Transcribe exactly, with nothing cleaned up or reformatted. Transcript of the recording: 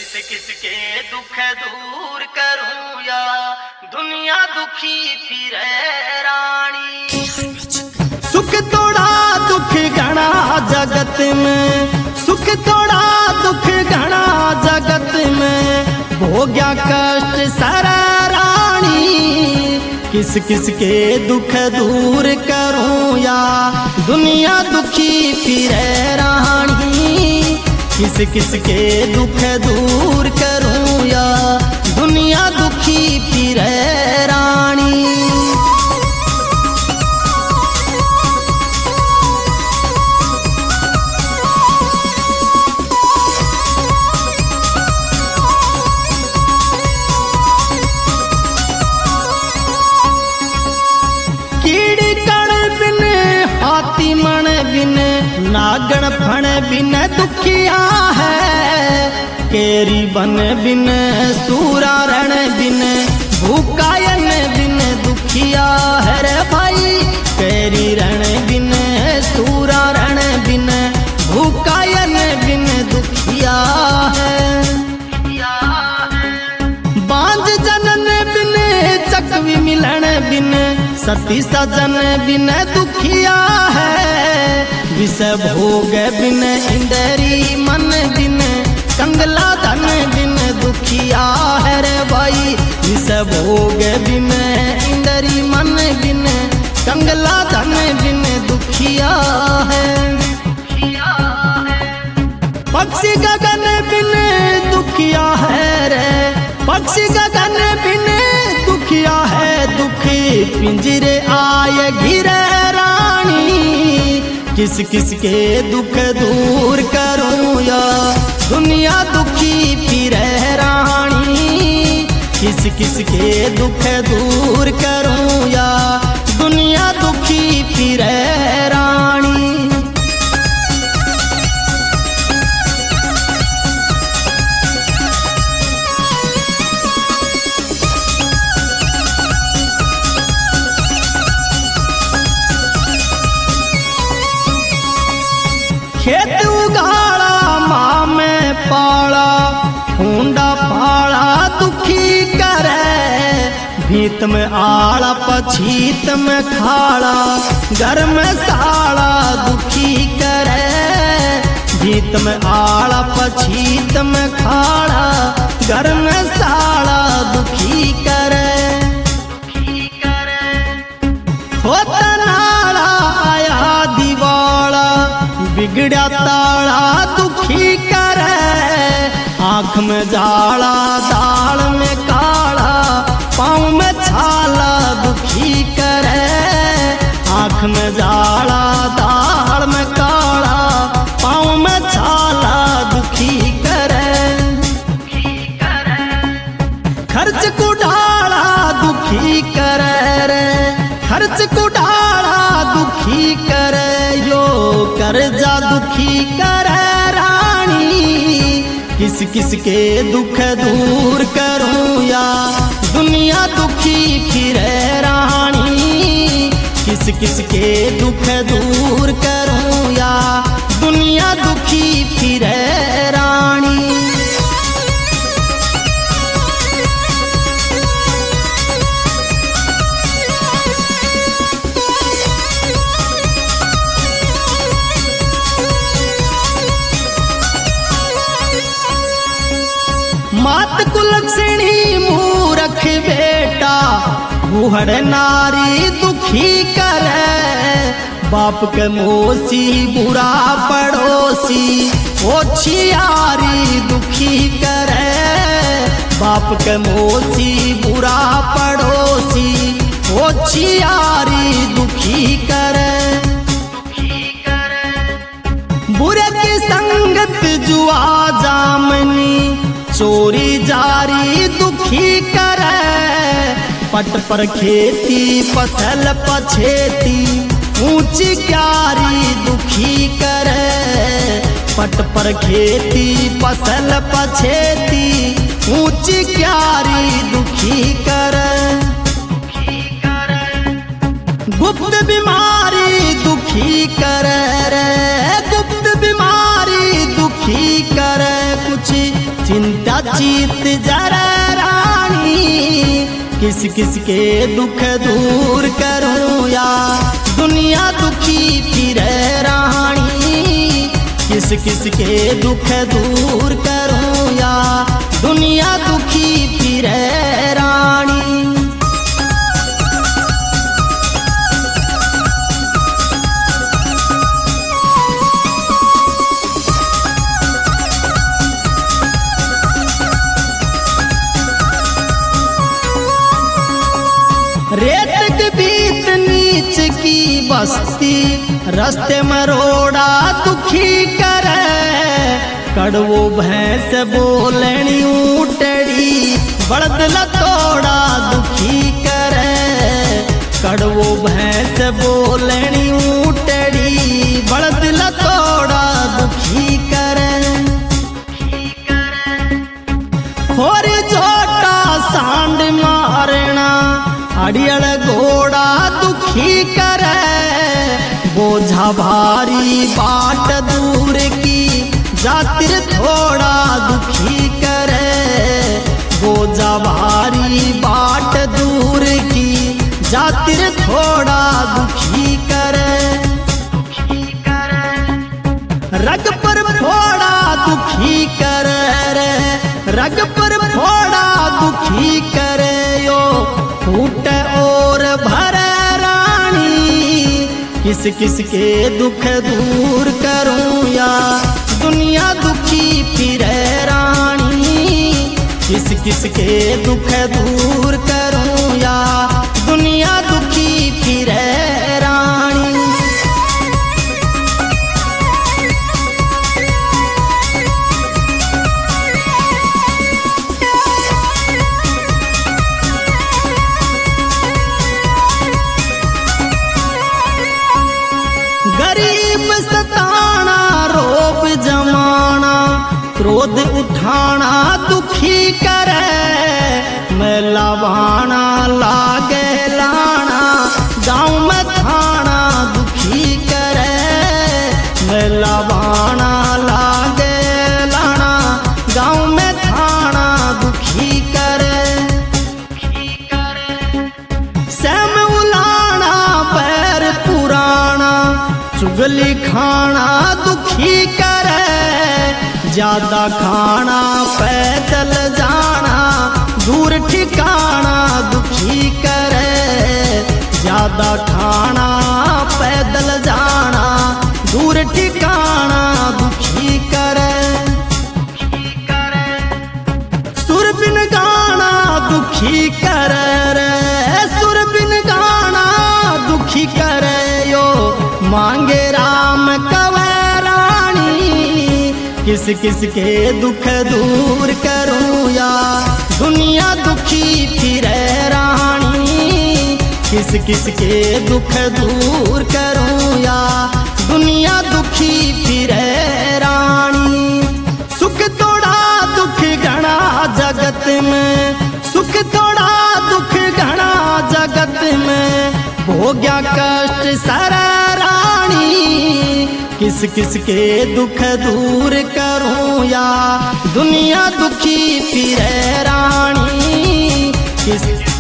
किस किस के दुख दूर करूं या दुनिया दुखी फिरे रानी। सुख तोड़ा दुख घना जगत में, सुख तोड़ा दुख घना जगत में, भोग्या कष्ट सारा रानी। किस किस के दुख दूर करूं या दुनिया दुखी फिरे रानी। किस किस के दुख दूर करूं या दुनिया दुखी फिरे रानी। कीड़ी कण बिन हाथी मन बिन नागण फण बिन दुखिया है। केरी बन बिन सूरा रण बिन भूकायन बिन दुखिया है रे भाई। केरी रण बिन सूरा रण बिन भूकायन बिन दुखिया है। बांझ जनन बिन चकवी मिलन बिन सती सजन बिन दुखिया है। विष भोग बिन इंदरी मन बिन कंगला धन बिन दुखिया है रे भाई। विष भोग बिन इंदरी मन बिन कंगला धन बिन दुखिया है। पक्षी गगन बिन दुखिया है रे, पक्षी गगन बिन दुखिया है। दुखी पिंजरे आए घिरे रानी। किस किस के दुख दूर करूं या दुनिया दुखी फिरे रानी। किस किस के दुख दूर करूं या दुनिया दुखी फिरे रानी। खेत उगाड़ा माँ में पाला, हुंडा पाला दुखी करे। भीत में आड़ा पछीत में खाड़ा, घर में साड़ा दुखी करे। भीत में आड़ा पछीत में खाड़ा, घर में साड़ा दुखी करे। होता नाड़ा आया दीवाड़ा, बिगड़ा ताड़ा दुखी करे। आँख में जाला दाल में काला, पाँव में छाला दुखी करे। आँख में जाला दाल में काला, पाँव में छाला दुखी करे। खर्च को डाला दुखी करे रे, खर्च को डाला दुखी करे। यो कर्जा दुखी करे रानी। किस किस के दुख दूर करूं या दुनिया दुखी फिरे रानी। किस किस के दुख दूर करूं या दुनिया दुखी फिरे रानी। मात कुलक्षणी मूरख बेटा, बूढ़ नारी दुखी करे। बाप के मोसी बुरा पड़ोसी, ओछियारी दुखी करे। बाप के मोसी बुरा पड़ोसी, ओछियारी दुखी करे। बुरे की संगत जुआ जामनी, चोरी जारी दुखी करे। पट पर खेती फसल पछेती, ऊंची क्यारी दुखी करे। पट पर खेती फसल पछेती, ऊंची क्यारी दुखी करे। गुप्त बीमारी दुखी करे रे, गुप्त बीमारी दुखी करे। कुछ चिंता चीत जरा रानी, किस किस के दुख दूर करूं या दुनिया दुखी फिरे रानी, किस किस के दुख दूर करूं या दुनिया दुखी फिरे रानी। रेत के बीत नीच की बस्ती, रास्ते में रोड़ा दुखी करे, कड़वो भैंस बोलनी ऊटड़ी, बड़द लतोड़ा दुखी करे, कड़वो भैंस बोलनी ऊटड़ी, बड़द लतोड़ा दुखी करे। खोर झोटा सांड मारना, अड़ियल घोड़ा दुखी करे, बोझा भारी बाट दूर की जातिर थोड़ा दुखी करे, बोझा भारी बाट दूर की जातिर थोड़ा दुखी करे। रग पर फोड़ा दुखी करे रे, रग पर फोड़ा दुखी करे यो फूट और भरे रानी, किस किस के दुख दूर करूं या दुनिया दुखी फिरे रानी, किस किस के दुख दूर करूं या दुनिया दुखी फिरे रानी। गरीब सताना रोब जमाना, क्रोध उठाना दुखी करे, मेला बहाना लागे लाना, गाँव में थाना दुखी करे, मेला बहाना लागे लाना, गाँव में थाना दुखी करे। सैम उलाना पैर पुराना, चुगली खाना दुखी करे, ज्यादा खाना पैदल जाना, दूर ठिकाना दुखी करे, ज्यादा खाना पैदल जाना, दूर ठिकाना दुखी करे। सुर बिन गाना दुखी करे रे, सुर बिन गाना दुखी करे यो मांगे राम कवे रानी, किस किस के दुख दूर करूं या दुनिया दुखी फिरे रानी, किस किस के दुख दूर करूं या दुनिया दुखी फिरे रानी। सुख थोड़ा दुख घना जगत में, सुख थोड़ा दुख घना जगत में, हो गया कष्ट सारा रानी, किस किस के दुख दूर करूं या दुनिया दुखी फिरे रानी, किस